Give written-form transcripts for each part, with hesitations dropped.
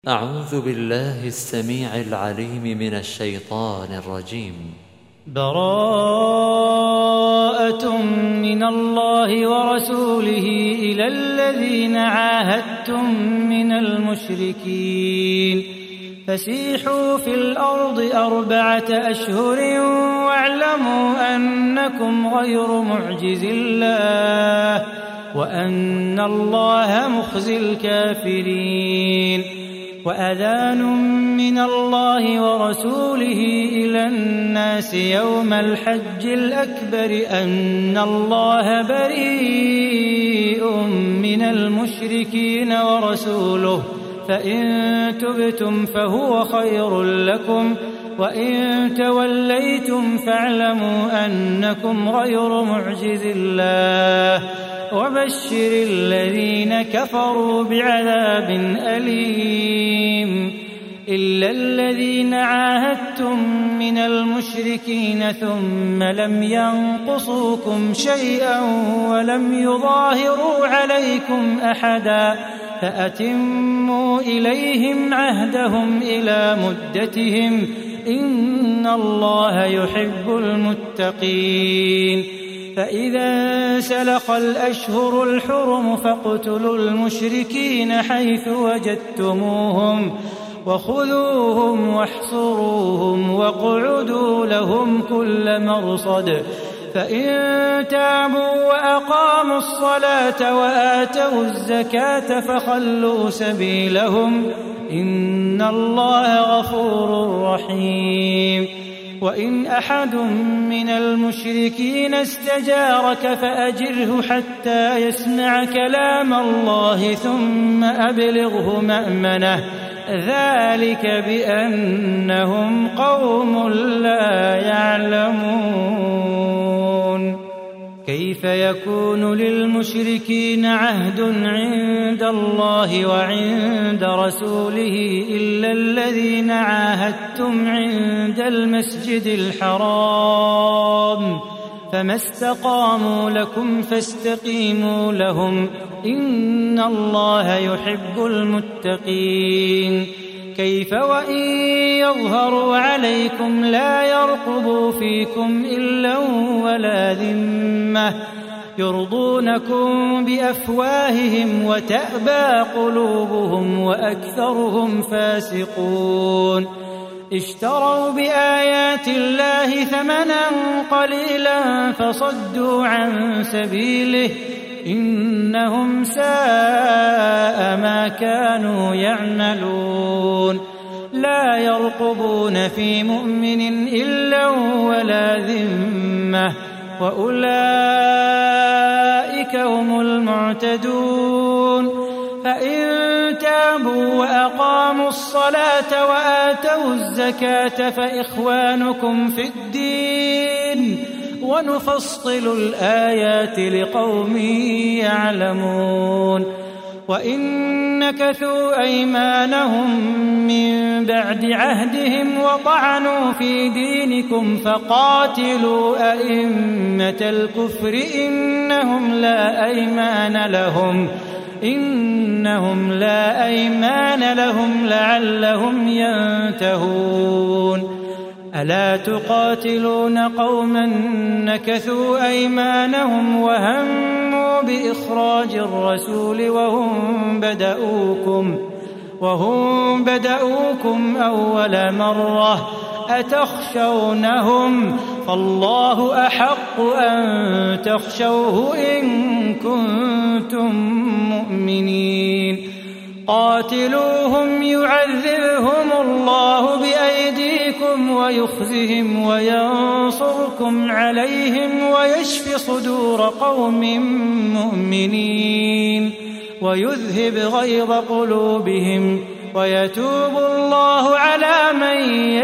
أعوذ بالله السميع العليم من الشيطان الرجيم. براءة من الله ورسوله إلى الذين عاهدتم من المشركين فسيحوا في الأرض 4 أشهر واعلموا أنكم غير معجز الله وأن الله مخزي الكافرين. وأذان من الله ورسوله إلى الناس يوم الحج الأكبر أن الله بريء من المشركين ورسوله فإن تبتم فهو خير لكم وإن توليتم فاعلموا أنكم غير معجز الله وبشر الذين كفروا بعذاب أليم. إلا الذين عاهدتم من المشركين ثم لم ينقصوكم شيئا ولم يظاهروا عليكم أحدا فأتموا إليهم عهدهم إلى مدتهم إن الله يحب المتقين. فإذا سلخ الأشهر الحرم فاقتلوا المشركين حيث وجدتموهم وخذوهم واحصروهم واقعدوا لهم كل مرصد فإن تابوا وأقاموا الصلاة وآتوا الزكاة فخلوا سبيلهم إن الله غفور رحيم. وإن أحد من المشركين استجارك فأجره حتى يسمع كلام الله ثم أبلغه مأمنه ذلك بأنهم قوم لا يعلمون. كيف يكون للمشركين عهد عند الله وعند رسوله إلا الذين عاهدتم عند المسجد الحرام فما استقاموا لكم فاستقيموا لهم إن الله يحب المتقين. كيف وإن يظهروا عليكم لا يرقبوا فيكم إلا ولا ذمة يرضونكم بأفواههم وتأبى قلوبهم وأكثرهم فاسقون. اشتروا بآيات الله ثمنا قليلا فصدوا عن سبيله إنهم ساء ما كانوا يعملون. لا يرقبون في مؤمن إلا ولا ذمة وأولئك هم المعتدون. فإن تابوا وأقاموا الصلاة وآتوا الزكاة فإخوانكم في الدين ونفصل الآيات لقوم يعلمون. وإن نكثوا أيمانهم من بعد عهدهم وطعنوا في دينكم فقاتلوا أئمة الكفر إنهم لا أيمان لهم لعلهم ينتهون. ألا تقاتلون قوما نكثوا أيمانهم وهموا بإخراج الرسول وهم بدؤوكم أول مرة أتخشونهم فالله أحق أن تخشوه إن كنتم مؤمنين. قاتلوهم يعذبهم الله بأيديكم ويخزهم وينصركم عليهم ويشف صدور قوم مؤمنين ويذهب غيظ قلوبهم ويتوب الله على من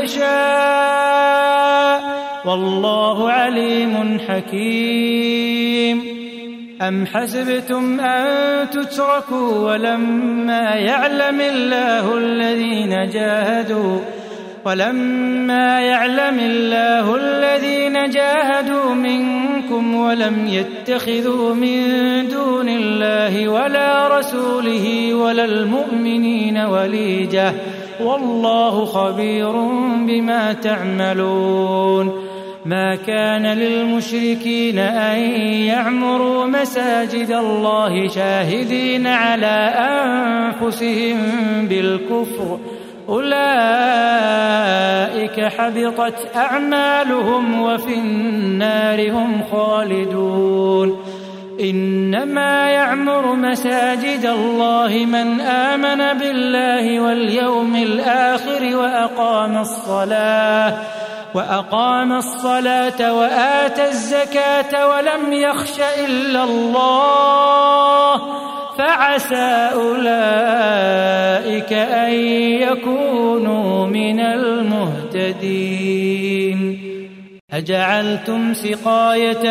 يشاء والله عليم حكيم. أم حسبتم أن تتركوا ولما يعلم الله الذين جاهدوا منكم منكم ولم يتخذوا من دون الله ولا رسوله ولا المؤمنين وليجة والله خبير بما تعملون. ما كان للمشركين أن يعمروا مساجد الله شاهدين على أنفسهم بالكفر أولئك حبطت أعمالهم وفي النار هم خالدون. إنما يعمر مساجد الله من آمن بالله واليوم الآخر وأقام الصلاة وآتى الزكاة ولم يخش إلا الله فعسى أولئك أن يكونوا من المهتدين. أجعلتم سقاية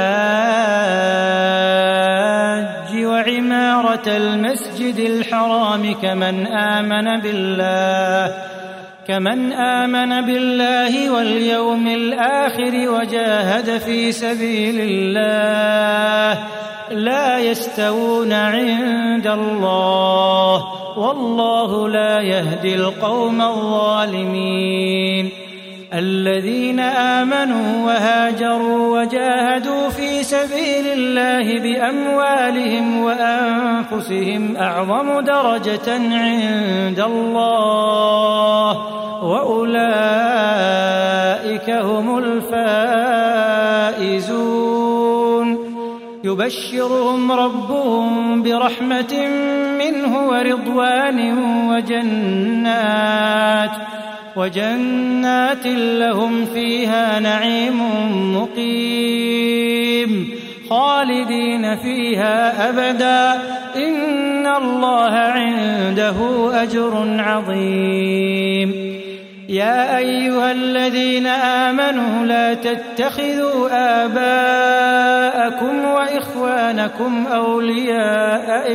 الحاج وعمارة المسجد الحرام كمن آمن بالله واليوم الآخر وجاهد في سبيل الله لا يستوون عند الله والله لا يهدي القوم الظالمين. الذين آمنوا وهاجروا وجاهدوا في سبيل الله بأموالهم وأنفسهم أعظم درجة عند الله وأولئك هم الفائزون. يبشرهم ربهم برحمة منه ورضوان وجنات لهم فيها نعيم مقيم خالدين فيها أبدا إن الله عنده أجر عظيم. يا أيها الذين آمنوا لا تتخذوا آباءكم وإخوانكم أولياء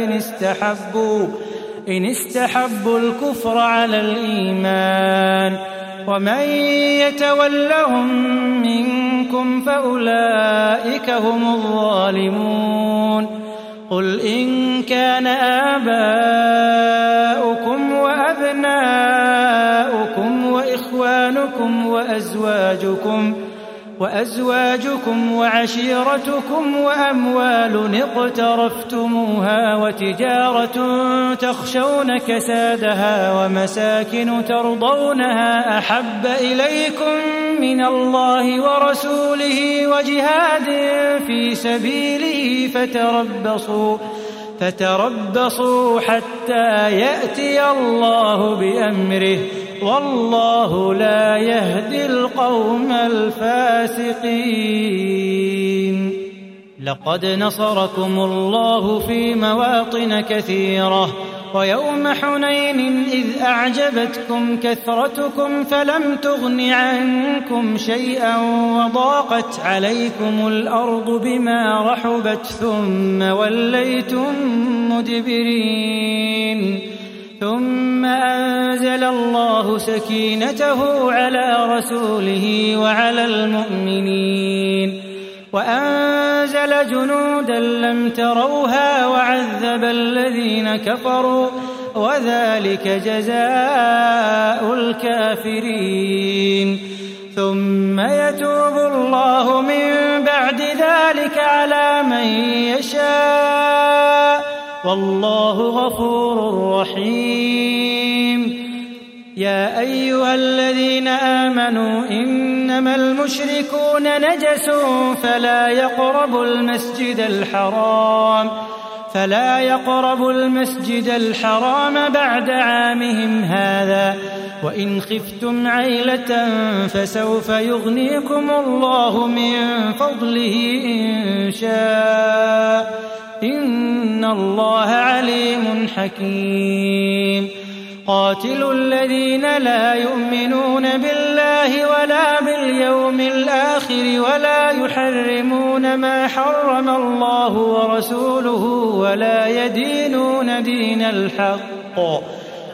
إن استحبوا الكفر على الإيمان ومن يتولهم منكم فأولئك هم الظالمون. قل إن كان آباؤكم وأبناؤكم وإخوانكم وأزواجكم وعشيرتكم وأموال اقترفتموها وتجارة تخشون كسادها ومساكن ترضونها أحب إليكم من الله ورسوله وجهاد في سبيله فتربصوا حتى يأتي الله بأمره والله لا يهدي القوم الفاسقين. لقد نصركم الله في مواطن كثيرة ويوم حنين إذ أعجبتكم كثرتكم فلم تغن عنكم شيئا وضاقت عليكم الأرض بما رحبت ثم وليتم مدبرين. ثم أنزل الله سكينته على رسوله وعلى المؤمنين وأنزل جنودا لم تروها وعذب الذين كفروا وذلك جزاء الكافرين. ثم يتوب الله من بعد ذلك على من يشاء والله غفور رحيم. يا أيها الذين آمنوا إنما المشركون نجس فلا يقربوا المسجد الحرام بعد عامهم هذا وإن خفتم عيلة فسوف يغنيكم الله من فضله إن شاء إن الله عليم حكيم. قاتلوا الذين لا يؤمنون بالله ولا باليوم الآخر ولا يحرمون ما حرم الله ورسوله ولا يدينون دين الحق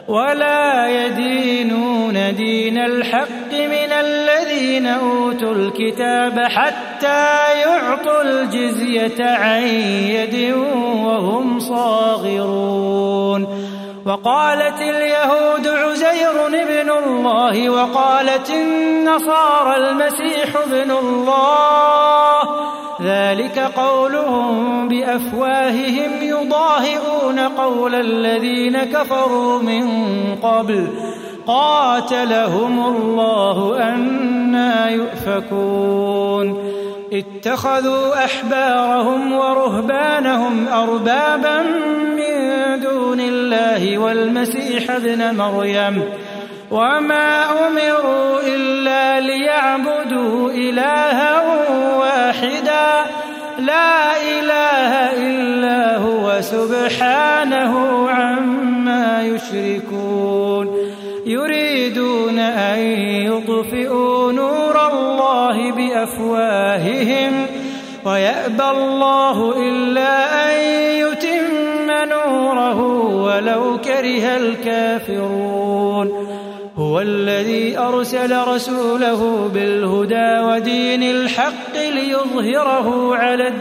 ولا يدينون دين الحق من الذين أوتوا الكتاب حتى يعطوا الجزية عن يد وهم صاغرون. وقالت اليهود عزير ابن الله وقالت النصارى المسيح ابن الله، ذلك قولهم بأفواههم يضاهئون قول الذين كفروا من قبل قاتلهم الله أنى يؤفكون. اتخذوا أحبارهم ورهبانهم أربابا من دون الله والمسيح ابن مريم وما أمروا إلا ليعبدوا إلها واحدا لا إله إلا هو سبحانه عما يشركون. يريدون أن يطفئوا نور الله بأفواههم ويأبى الله إلا أن يتم نوره ولو كره الكافرون. هو الذي أرسل رسوله بالهدى ودين الحق ليظهره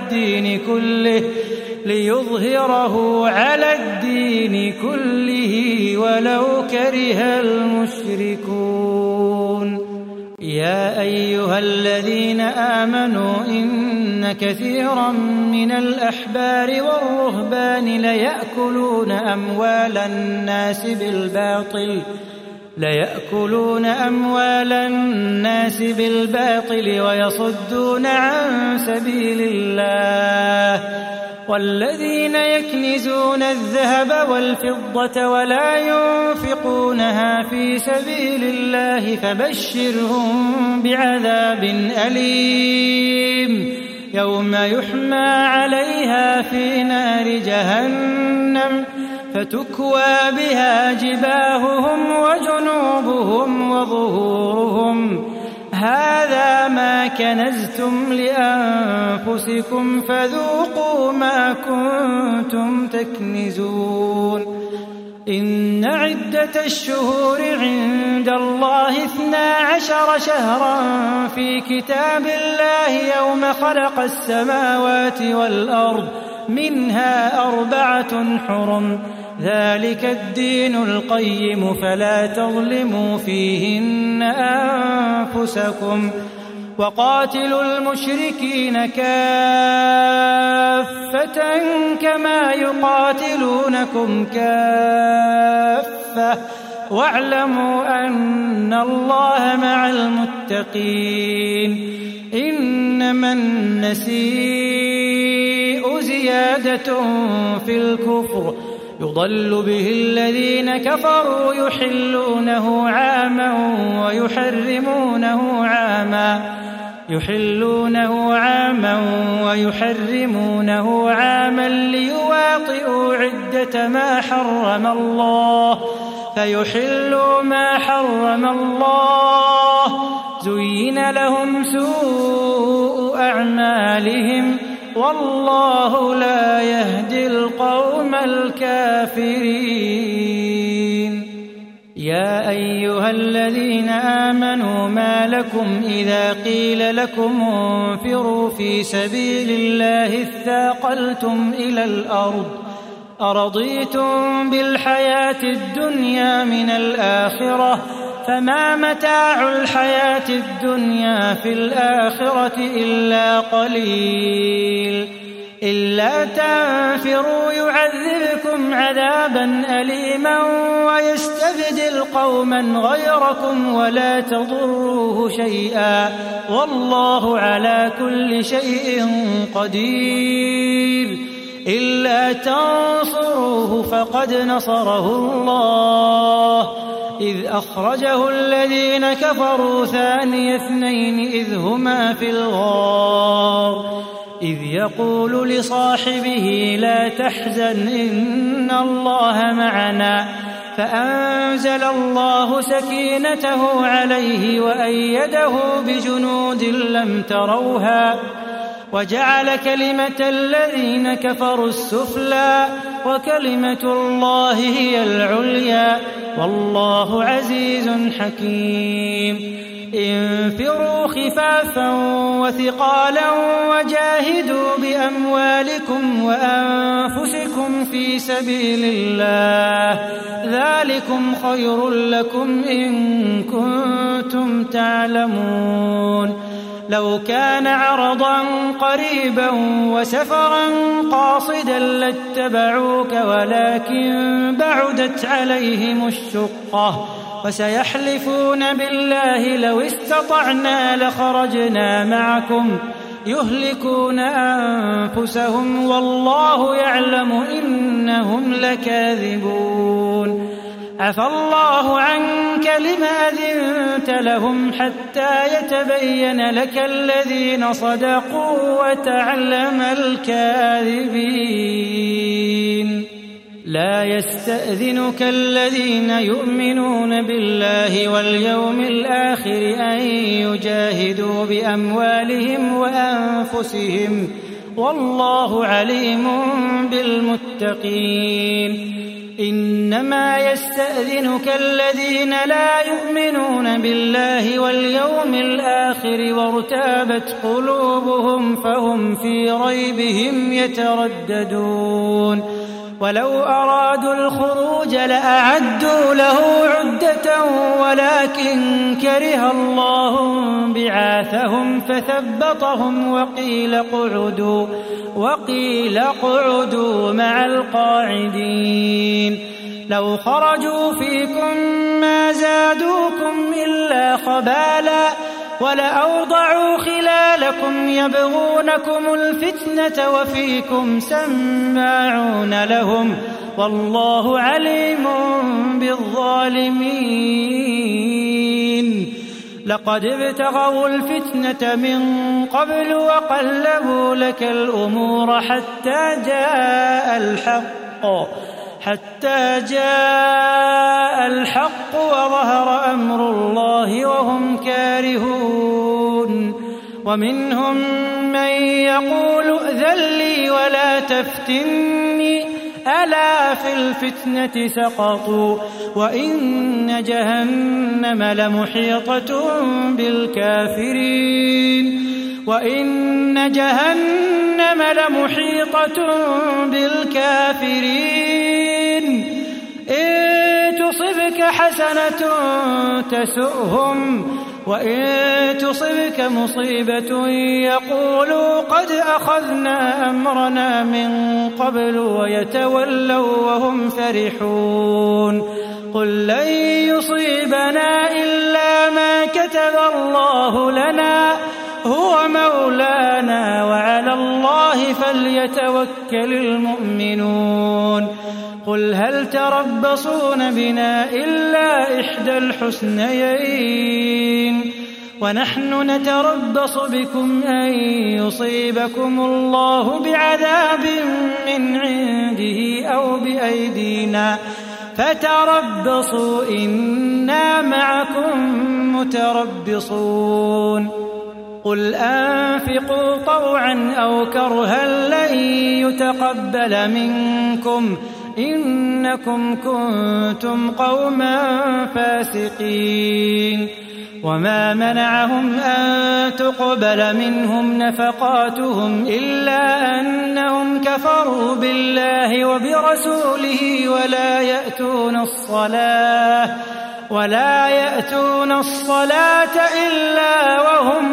على الدين كله ولو كره المشركون. يا أيها الذين آمنوا إن كثيرا من الأحبار والرهبان ليأكلون أموال الناس بالباطل ويصدون عن سبيل الله. والذين يكنزون الذهب والفضة ولا ينفقونها في سبيل الله فبشرهم بعذاب أليم يوم يحمى عليها في نار جهنم فتكوى بها جباههم وجنوبهم وظهورهم هذا ما كنزتم لأنفسكم فذوقوا ما كنتم تكنزون. إن عدة الشهور عند الله 12 شهرا في كتاب الله يوم خلق السماوات والأرض منها 4 حرم ذلك الدين القيم فلا تظلموا فيهن أنفسكم وقاتلوا المشركين كافة كما يقاتلونكم كافة واعلموا أن الله مع المتقين. إنما النسيء زيادة في الكفر يضل به الذين كفروا يحلونه عاما ويحرمونه عاما ليواطئوا عدة ما حرم الله فيحلوا ما حرم الله. زين لهم سوء أعمالهم والله لا يهدي القوم الكافرين. يا أيها الذين آمنوا ما لكم إذا قيل لكم انفروا في سبيل الله اثاقلتم إلى الأرض أرضيتم بالحياة الدنيا من الآخرة فما متاع الحياة الدنيا في الآخرة إلا قليل. إلا تنفروا يعذبكم عذابا أليما ويستبدل قوما غيركم ولا تضروه شيئا والله على كل شيء قدير. إلا تنصروه فقد نصره الله إذ أخرجه الذين كفروا ثاني اثنين إذ هما في الغار إذ يقول لصاحبه لا تحزن إن الله معنا فأنزل الله سكينته عليه وأيده بجنود لم تروها وجعل كلمة الذين كفروا السفلى وكلمة الله هي العليا والله عزيز حكيم انفروا خفافا وثقالا وجاهدوا بأموالكم وأنفسكم في سبيل الله ذلكم خير لكم إن كنتم تعلمون لو كان عرضا قريبا وسفرا قاصدا لاتبعوك ولكن بعدت عليهم الشقة وسيحلفون بالله لو استطعنا لخرجنا معكم يهلكون أنفسهم والله يعلم إنهم لكاذبون عفى الله عنك لم أذنت لهم حتى يتبين لك الذين صدقوا وتعلم الكاذبين لا يستأذنك الذين يؤمنون بالله واليوم الآخر أن يجاهدوا بأموالهم وأنفسهم والله عليم بالمتقين إنما يستأذنك الذين لا يؤمنون بالله واليوم الآخر وارتابت قلوبهم فهم في ريبهم يترددون ولو أرادوا الخروج لأعدوا له عدة ولكن كره الله بعاثهم فثبطهم وقيل اقعدوا مع القاعدين لو خرجوا فيكم ما زادوكم إلا خبالا ولأوضعوا خلالكم يبغونكم الفتنة وفيكم سماعون لهم والله عليم بالظالمين لقد ابتغوا الفتنة من قبل وقلبوا لك الأمور حتى جاء الحق وظهر أمر الله وهم كارهون ومنهم من يقول ائذن لي ولا تفتني ألا في الفتنة سقطوا وإن جهنم لمحيطة بالكافرين إن تصبك حسنة تسؤهم وإن تصبك مصيبة يقولوا قد أخذنا أمرنا من قبل ويتولوا وهم فرحون قل لن يصيبنا إلا ما كتب الله لنا هو مولانا وعلى الله فليتوكل المؤمنون قل هل تربصون بنا إلا إحدى الحسنيين ونحن نتربص بكم أن يصيبكم الله بعذاب من عنده أو بأيدينا فتربصوا إنا معكم متربصون قل أنفقوا طوعا أو كرها لن يتقبل منكم إنكم كنتم قوما فاسقين وما منعهم أن تقبل منهم نفقاتهم إلا أنهم كفروا بالله وبرسوله ولا يأتون الصلاة إلا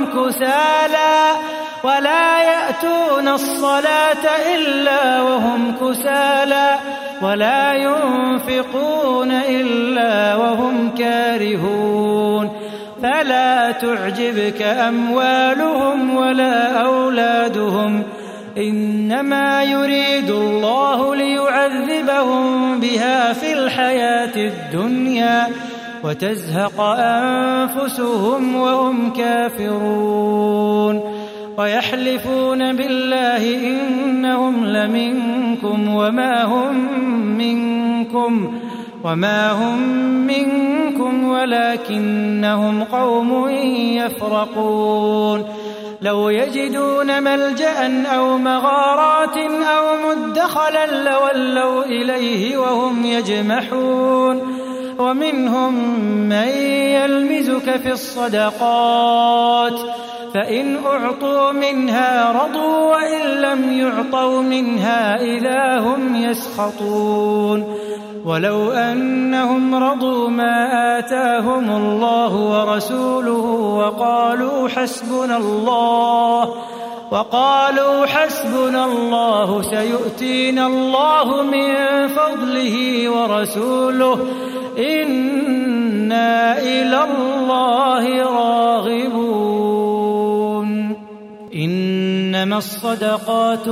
وهم كسالى ولا ينفقون إلا وهم كارهون فلا تعجبك أموالهم ولا أولادهم إنما يريد الله ليعذبهم بها في الحياة الدنيا وتزهق أنفسهم وهم كافرون ويحلفون بالله إنهم لمنكم وما هم منكم ولكنهم قوم يفرقون لو يجدون ملجأ أو مغارات أو مدخلا لولوا إليه وهم يجمحون ومنهم من يلمزك في الصدقات فإن أعطوا منها رضوا وإن لم يعطوا منها إذا هم يسخطون ولو أنهم رضوا ما آتاهم الله ورسوله وقالوا حسبنا الله سيؤتينا الله من فضله ورسوله إنا إلى الله راغبون إنما الصدقات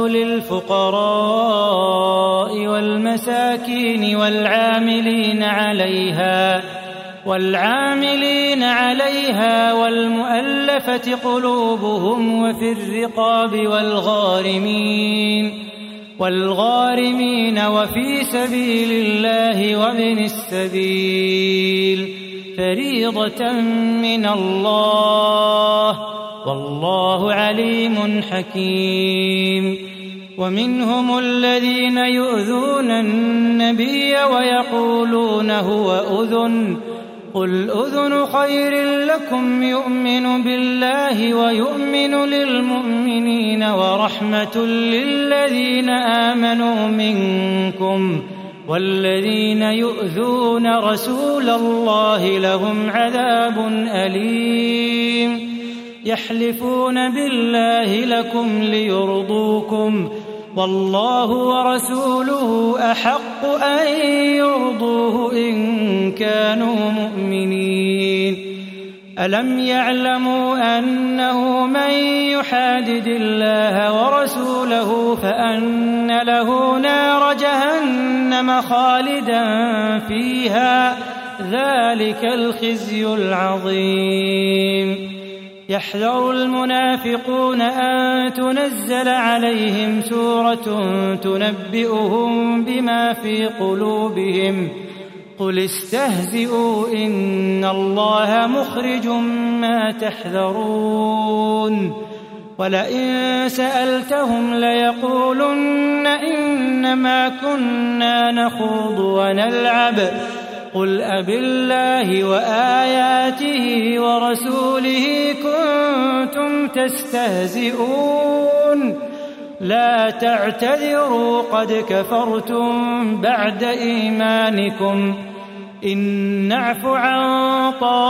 للفقراء والمساكين والعاملين عليها والمؤلفة قلوبهم وفي الرقاب والغارمين وفي سبيل الله وابن السبيل فريضة من الله والله عليم حكيم ومنهم الذين يؤذون النبي ويقولون هو أذن قل أذن خير لكم يؤمن بالله ويؤمن للمؤمنين ورحمة للذين آمنوا منكم والذين يؤذون رسول الله لهم عذاب أليم يحلفون بالله لكم ليرضوكم والله ورسوله أحق أن يرضوه إن كانوا مؤمنين ألم يعلموا أنه من يحادد الله ورسوله فأن له نار جهنم خالدا فيها ذلك الخزي العظيم يحذر المنافقون أن تنزل عليهم سورة تنبئهم بما في قلوبهم قل استهزئوا إن الله مخرج ما تحذرون ولئن سألتهم ليقولن إنما كنا نخوض ونلعب قل أبالله وآياته ورسوله كنتم تستهزئون لا تعتذروا قد كفرتم بعد إيمانكم إن نعف عن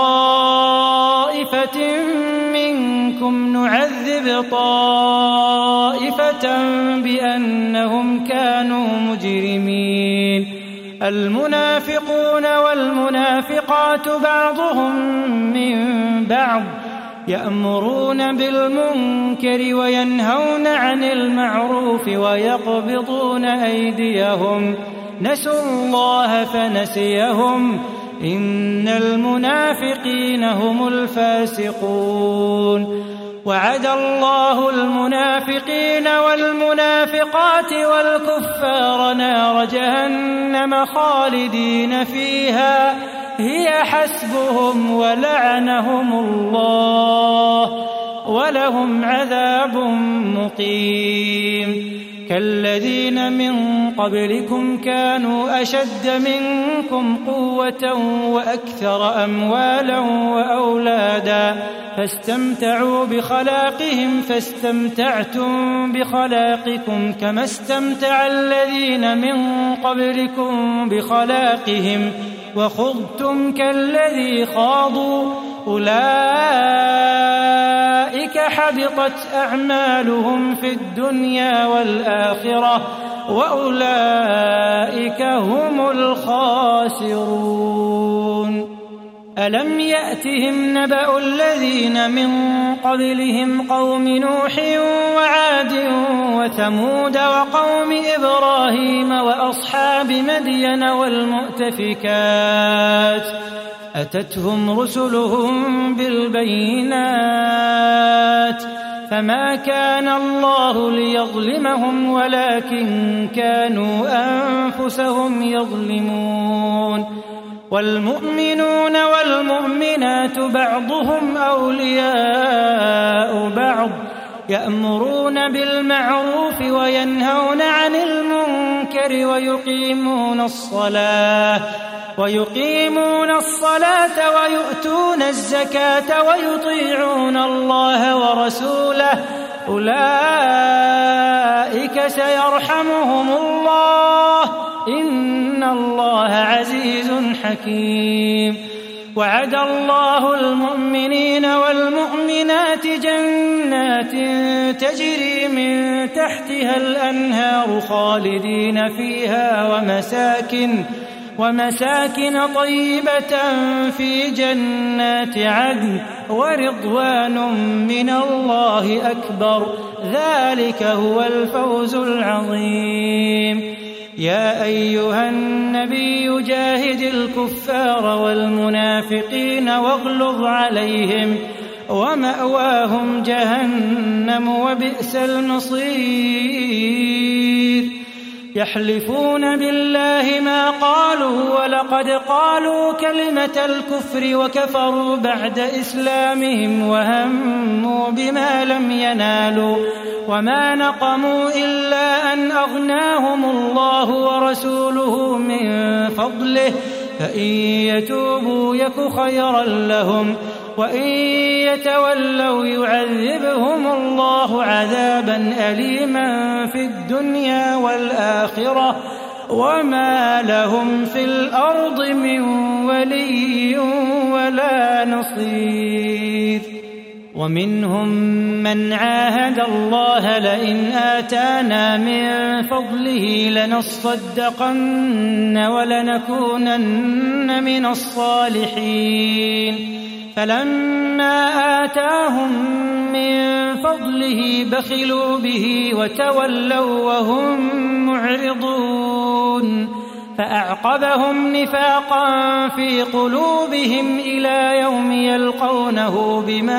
طائفة منكم نعذب طائفة بأنهم كانوا مجرمين المنافقون والمنافقات بعضهم من بعض يأمرون بالمنكر وينهون عن المعروف ويقبضون أيديهم نسوا الله فنسيهم إن المنافقين هم الفاسقون وعد الله المنافقين والمنافقات والكفار نار جهنم خالدين فيها هي حسبهم ولعنهم الله ولهم عذاب مقيم كالذين من قبلكم كانوا أشد منكم قوة وأكثر أموالا وأولادا فاستمتعوا بخلاقهم فاستمتعتم بخلاقكم كما استمتع الذين من قبلكم بخلاقهم وخضتم كالذي خاضوا أولئك حبطت أعمالهم في الدنيا والآخرة وأولئك هم الخاسرون ألم يأتهم نبأ الذين من قبلهم قوم نوح وعاد وثمود وقوم إبراهيم وأصحاب مدين والمؤتفكات أتتهم رسلهم بالبينات فما كان الله ليظلمهم ولكن كانوا أنفسهم يظلمون والمؤمنون والمؤمنات بعضهم أولياء بعض يأمرون بالمعروف وينهون عن المنكر ويقيمون الصلاة ويقيمون الصلاة ويؤتون الزكاة ويطيعون الله ورسوله أولئك سيرحمهم الله إن الله عزيز حكيم. وعد الله المؤمنين والمؤمنات جنات تجري من تحتها الأنهار خالدين فيها ومساكن طيبة في جنات عدن ورضوان من الله أكبر ذلك هو الفوز العظيم. يا أيها النبي جاهد الكفار والمنافقين واغلظ عليهم ومأواهم جهنم وبئس المصير. يحلفون بالله ما قالوا ولقد قالوا كلمة الكفر وكفروا بعد إسلامهم وهموا بما لم ينالوا وما نقموا إلا أن أغناهم الله ورسوله من فضله فإن يتوبوا يك خيرا لهم وإن يتولوا يعذبهم الله عذابا أليما في الدنيا والآخرة وما لهم في الأرض من ولي ولا نصير. ومنهم من عاهد الله لئن آتانا من فضله لنصدقن ولنكونن من الصالحين فلما آتاهم من فضله بخلوا به وتولوا وهم معرضون فأعقبهم نفاقا في قلوبهم إلى يوم يلقونه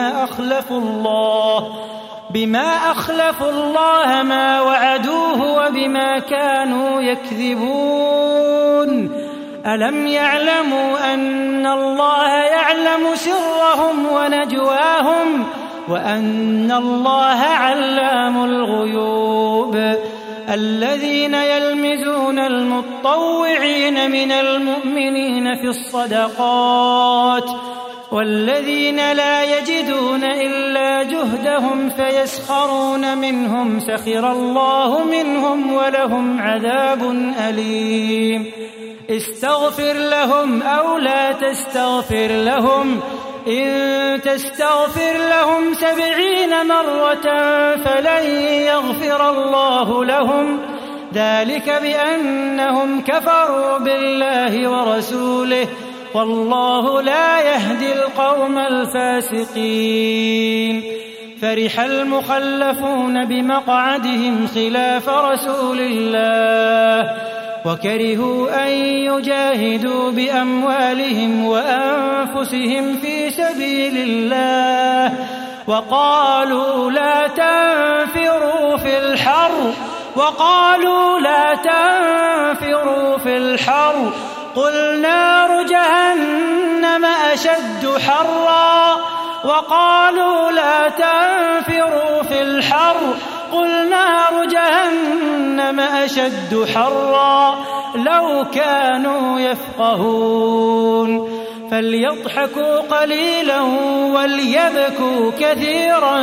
بما أخلفوا الله ما وعدوه وبما كانوا يكذبون. ألم يعلموا أن الله يعلم سرهم ونجواهم وأن الله علام الغيوب. الذين يلمزون المطوعين من المؤمنين في الصدقات والذين لا يجدون إلا جهدهم فيسخرون منهم سخر الله منهم ولهم عذاب أليم. استغفر لهم أو لا تستغفر لهم إن تستغفر لهم 70 مرة فلن يغفر الله لهم ذلك بأنهم كفروا بالله ورسوله والله لا يهدي القوم الفاسقين. فرح المخلفون بمقعدهم خلاف رسول الله وكرهوا أن يجاهدوا بأموالهم وأنفسهم في سبيل الله وقالوا لا تنفروا في الحر قل نار جهنم أشد حرا وقالوا لا تنفروا في الحر قل نار جهنم أشد حرا لو كانوا يفقهون. فليضحكوا قليلا وليبكوا كثيرا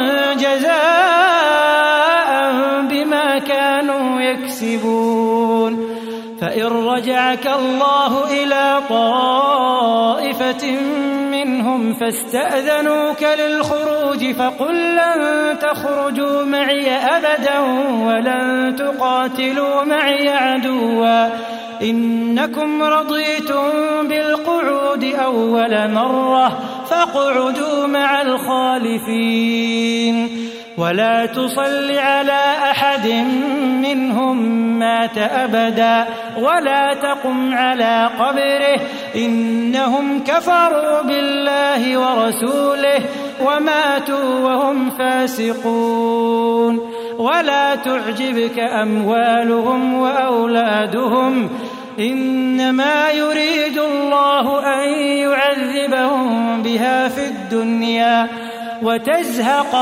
جزاء بما كانوا يكسبون. فإن رجعك الله إلى طائفة منهم فاستأذنوك للخروج فقل لن تخرجوا معي أبدا ولن تقاتلوا معي عدوا إنكم رضيتم بالقعود أول مرة فاقعدوا مع الخالفين ولا تصل على أحد منهم مات أبدا ولا تقم على قبره إنهم كفروا بالله ورسوله وماتوا وهم فاسقون. ولا تعجبك أموالهم وأولادهم إنما يريد الله أن يعذبهم بها في الدنيا وتزهق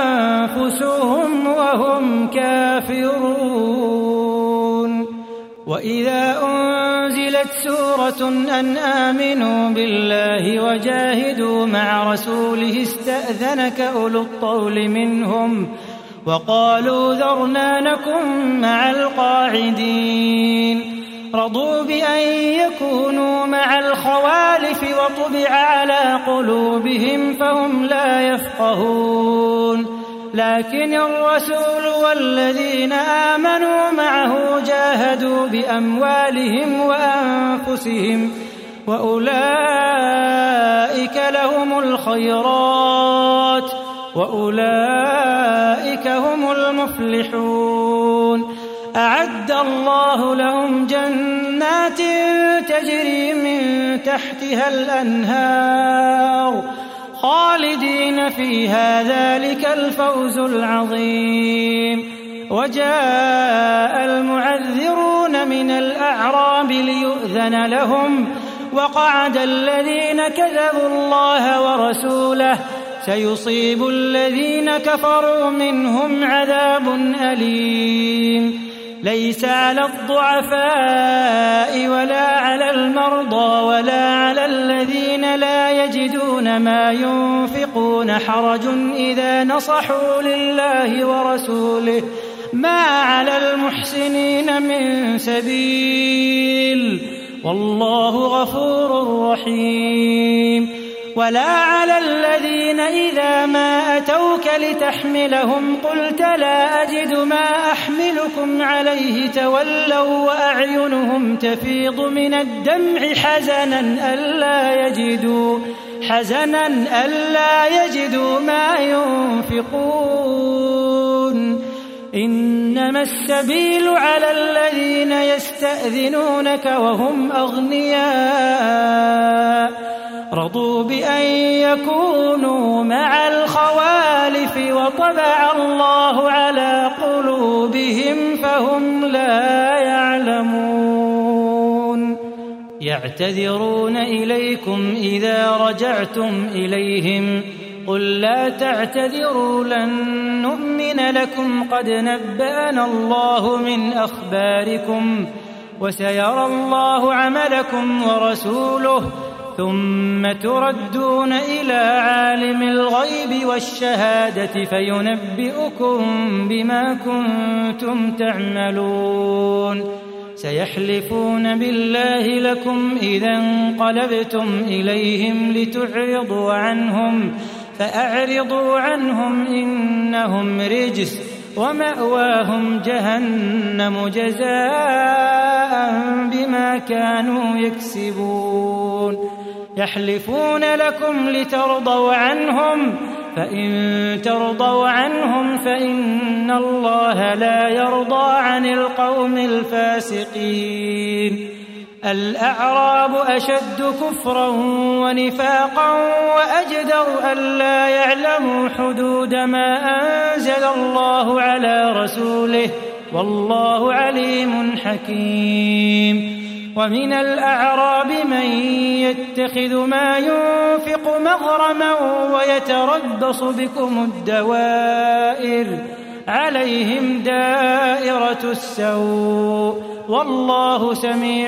أنفسهم وهم كافرون. وإذا أنزلت سورة أن آمنوا بالله وجاهدوا مع رسوله استأذنك أولو الطول منهم وقالوا ذرنا نكن مع القاعدين رضوا بأن يكونوا مع الخوالف وطبع على قلوبهم فهم لا يفقهون لكن الرسول والذين آمنوا معه جاهدوا بأموالهم وأنفسهم وأولئك لهم الخيرات وأولئك هم المفلحون أعد الله لهم جنات تجري من تحتها الأنهار خالدين فيها ذلك الفوز العظيم وجاء المعذرون من الأعراب ليؤذن لهم وقعد الذين كذبوا الله ورسوله سيصيب الذين كفروا منهم عذاب أليم ليس على الضعفاء ولا على المرضى ولا على الذين لا يجدون ما ينفقون حرج إذا نصحوا لله ورسوله ما على المحسنين من سبيل والله غفور رحيم ولا على الذين إذا ما أتوك لتحملهم قلت لا أجد ما أحملكم عليه تولوا وأعينهم تفيض من الدمع حزنا ألا يجدوا ما ينفقون إنما السبيل على الذين يستأذنونك وهم أغنياء رضوا بأن يكونوا مع الخوالف وطبع الله على قلوبهم فهم لا يعلمون يعتذرون إليكم إذا رجعتم إليهم قل لا تعتذروا لن نؤمن لكم قد نبأنا الله من أخباركم وسيرى الله عملكم ورسوله ثم تردون إلى عالم الغيب والشهادة فينبئكم بما كنتم تعملون سيحلفون بالله لكم إذا انقلبتم إليهم لتعرضوا عنهم فأعرضوا عنهم إنهم رجس ومأواهم جهنم جزاء بما كانوا يكسبون يحلفون لكم لترضوا عنهم فإن ترضوا عنهم فإن الله لا يرضى عن القوم الفاسقين الأعراب أشد كفرا ونفاقا وأجدر ألا يعلموا حدود ما أنزل الله على رسوله والله عليم حكيم ومن الأعراب من يتخذ ما ينفق مغرما ويتربص بكم الدوائر عليهم دائرة السوء والله سميع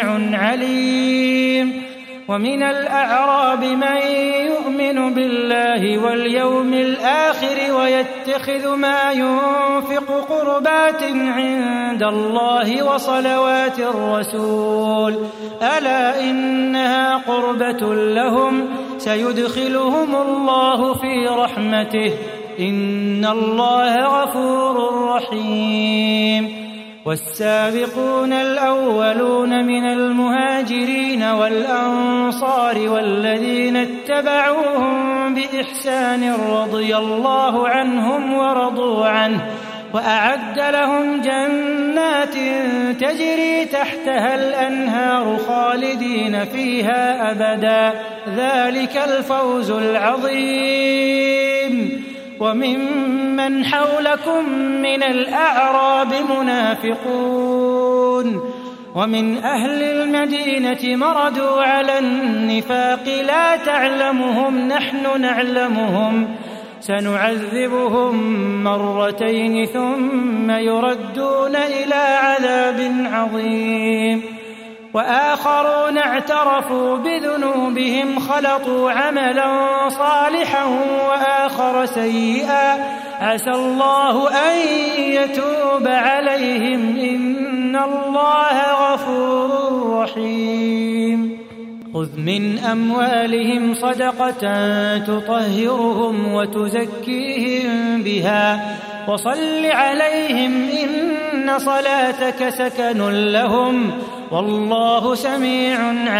عليم ومن الأعراب من يؤمن بالله واليوم الآخر ويتخذ ما ينفق قربات عند الله وصلوات الرسول ألا إنها قربة لهم سيدخلهم الله في رحمته إن الله غفور رحيم والسابقون الأولون من المهاجرين والأنصار والذين اتبعوهم بإحسان رضي الله عنهم ورضوا عنه وأعد لهم جنات تجري تحتها الأنهار خالدين فيها أبدا ذلك الفوز العظيم وممن حولكم من الأعراب منافقون ومن أهل المدينة مردوا على النفاق لا تعلمهم نحن نعلمهم سنعذبهم مرتين ثم يردون إلى عذاب عظيم. وآخرون اعترفوا بذنوبهم خلطوا عملا صالحا وآخر سيئا عسى الله أن يتوب عليهم إن الله غفور رحيم. خذ من أموالهم صدقة تطهرهم وتزكيهم بها وصل عليهم إن صلاتك سكن لهم والله سميع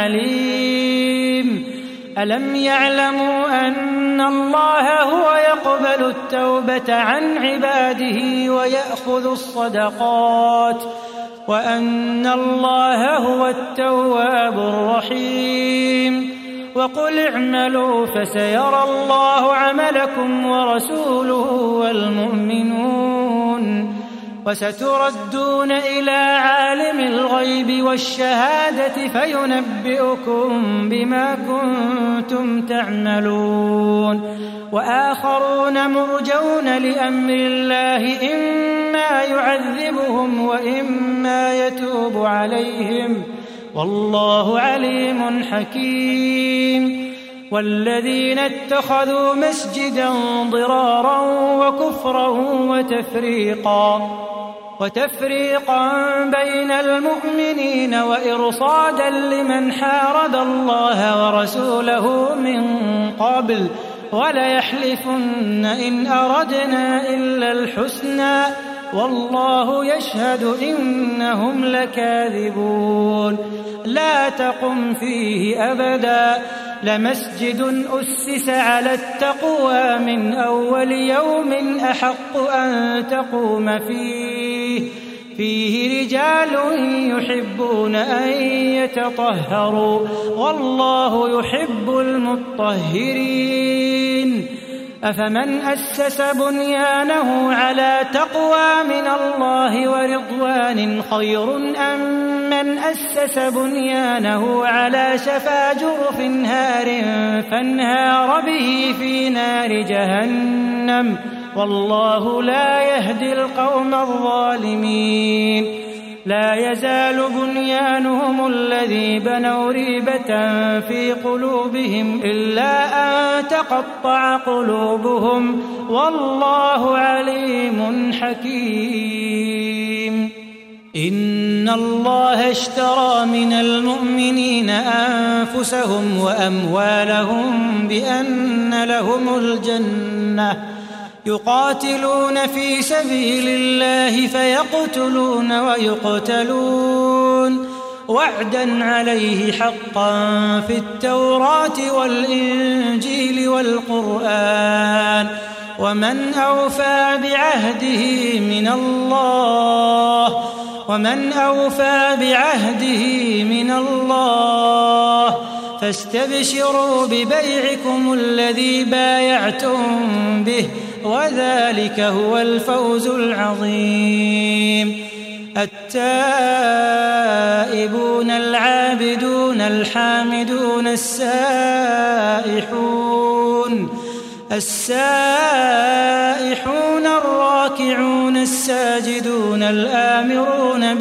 عليم. ألم يعلموا أن الله هو يقبل التوبة عن عباده ويأخذ الصدقات وأن الله هو التواب الرحيم. وقل اعملوا فسيرى الله عملكم ورسوله والمؤمنون وستردون إلى عالم الغيب والشهادة فينبئكم بما كنتم تعملون. وآخرون مرجون لأمر الله إما يعذبهم وإما يتوب عليهم والله عليم حكيم. والذين اتخذوا مسجدا ضرارا وكفرا وتفريقا بين المؤمنين وإرصادا لمن حارب الله ورسوله من قبل وليحلفن إن أردنا إلا الحسنى والله يشهد إنهم لكاذبون. لا تقم فيه أبدا لمسجد أسس على التقوى من أول يوم أحق أن تقوم فيه رجال يحبون أن يتطهروا والله يحب المطهرين. أفمن أسس بنيانه على تقوى من الله ورضوان خير أم من أسس بنيانه على شفا جرف هار فانهار به في نار جهنم والله لا يهدي القوم الظالمين. لا يزال بنيانهم الذي بنوا ريبة في قلوبهم إلا أن تقطع قلوبهم والله عليم حكيم. إن الله اشترى من المؤمنين أنفسهم وأموالهم بأن لهم الجنة يقاتلون في سبيل الله فيقتلون ويقتلون وعدا عليه حقا في التوراة والإنجيل والقرآن ومن أوفى بعهده من الله فاستبشروا ببيعكم الذي بايعتم به وذلك هو الفوز العظيم. التائبون العابدون الحامدون السائحون الراكعون الساجدون الآمرون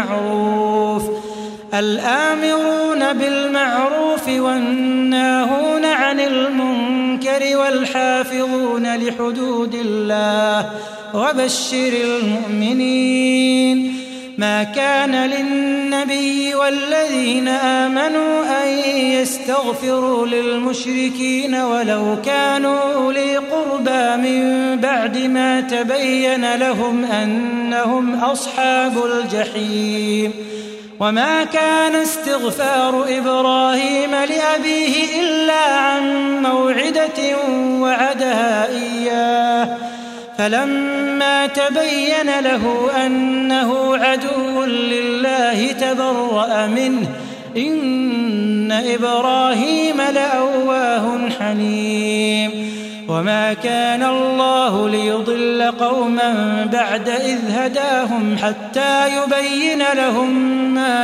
بالمعروف والناهون عن المنكر والحافظون لحدود الله وبشر المؤمنين. ما كان للنبي والذين آمنوا أن يستغفروا للمشركين ولو كانوا أولي قربى من بعد ما تبين لهم أنهم أصحاب الجحيم. وما كان استغفار إبراهيم لأبيه إلا عن موعدة وعدها إياه فلما تبين له أنه عدو لله تبرأ منه إن إبراهيم لأواه حليم. وما كان الله ليضل قوما بعد إذ هداهم حتى يبين لهم ما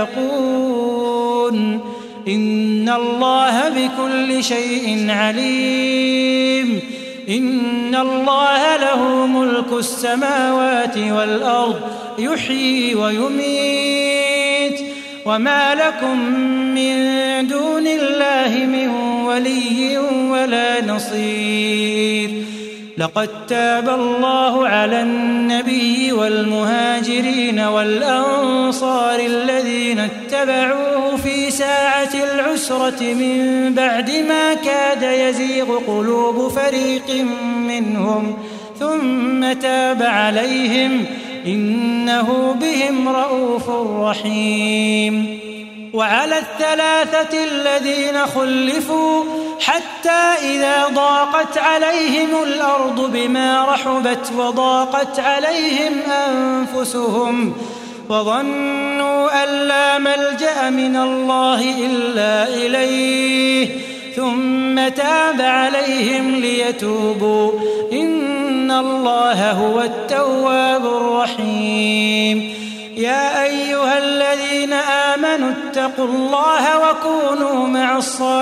يتقون إن الله بكل شيء عليم. إن الله له ملك السماوات والأرض يحيي ويميت وما لكم من دون الله من ولي ولا نصير لقد تاب الله على النبي والمهاجرين والأنصار الذين اتبعوه في ساعة العسرة من بعد ما كاد يزيغ قلوب فريق منهم ثم تاب عليهم إنه بهم رءوف رحيم وعلى الثلاثة الذين خلفوا حتى إذا ضاقت عليهم الأرض بما رحبت وضاقت عليهم أنفسهم وظنوا أن لا ملجأ من الله إلا إليه ثم تاب عليهم ليتوبوا إن الله هو التواب الرحيم يا أيها الذين آمنوا اتقوا الله وكونوا مع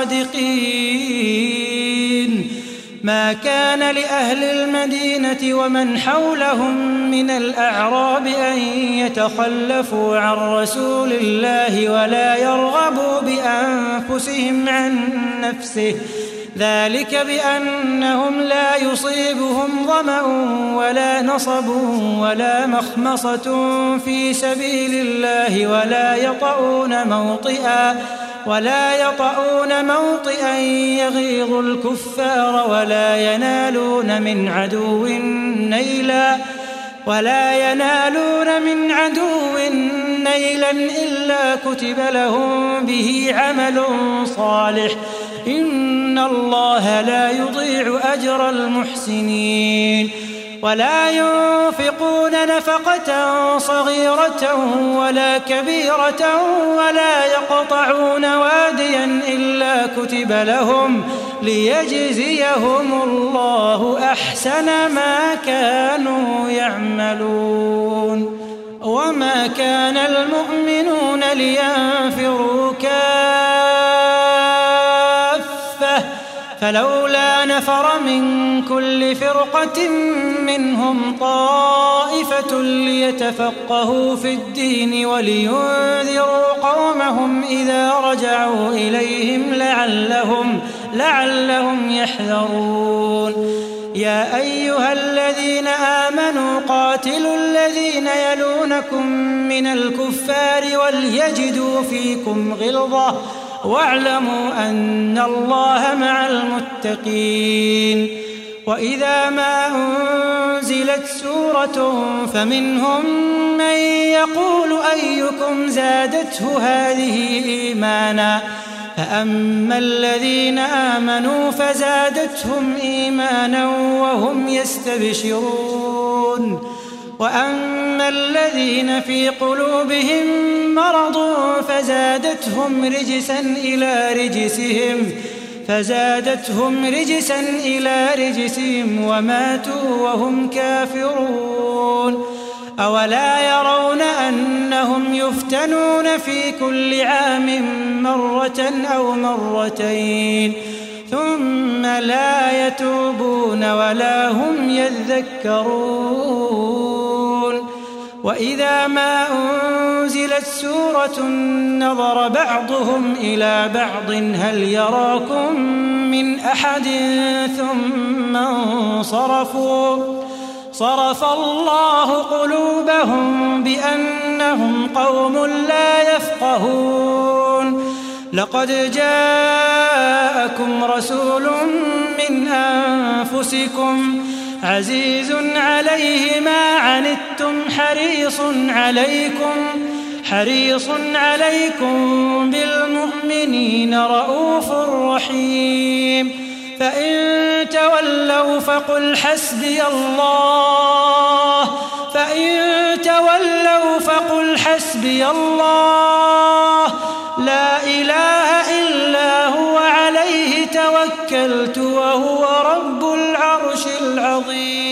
الصادقين ما كان لأهل المدينة ومن حولهم من الأعراب أن يتخلفوا عن رسول الله ولا يرغبوا بأنفسهم عن نفسه ذلك بأنهم لا يصيبهم ظمأ ولا نصب ولا مخمصة في سبيل الله ولا يطؤون موطئا يغيظ الكفار ولا ينالون من عدو نيلا إلا كتب لهم به عمل صالح إن الله لا يضيع أجر المحسنين ولا ينفقون نفقة صغيرة ولا كبيرة ولا يقطعون واديا إلا كتب لهم ليجزيهم الله أحسن ما كانوا يعملون وما كان المؤمنون لينفروا كافة فلولا نفر من كل فرقة منهم طائفة ليتفقهوا في الدين ولينذروا قومهم إذا رجعوا إليهم لعلهم يحذرون يا أيها الذين آمنوا قاتلوا الذين يلونكم من الكفار وليجدوا فيكم غلظة واعلموا أن الله مع المتقين وإذا ما أنزلت سورة فمنهم من يقول أيكم زادته هذه إيمانا فأما الذين آمنوا فزادتهم إيمانا وهم يستبشرون وأما الذين في قلوبهم مرض فزادتهم رجسا إلى رجسهم وماتوا وهم كافرون أولا يرون أنهم يفتنون في كل عام مرة أو مرتين ثم لا يتوبون ولا هم يذكرون وإذا ما أنزلت سورة نظر بعضهم إلى بعض هل يراكم من أحد ثم انصرفوا صرف الله قلوبهم بأنهم قوم لا يفقهون لقد جاءكم رسول من أنفسكم عزيز عليه ما عنتم حريص عليكم بالمؤمنين رؤوف رحيم فإن تولوا فقل حسبي الله لا إله إلا هو عليه توكلت وهو رب العرش العظيم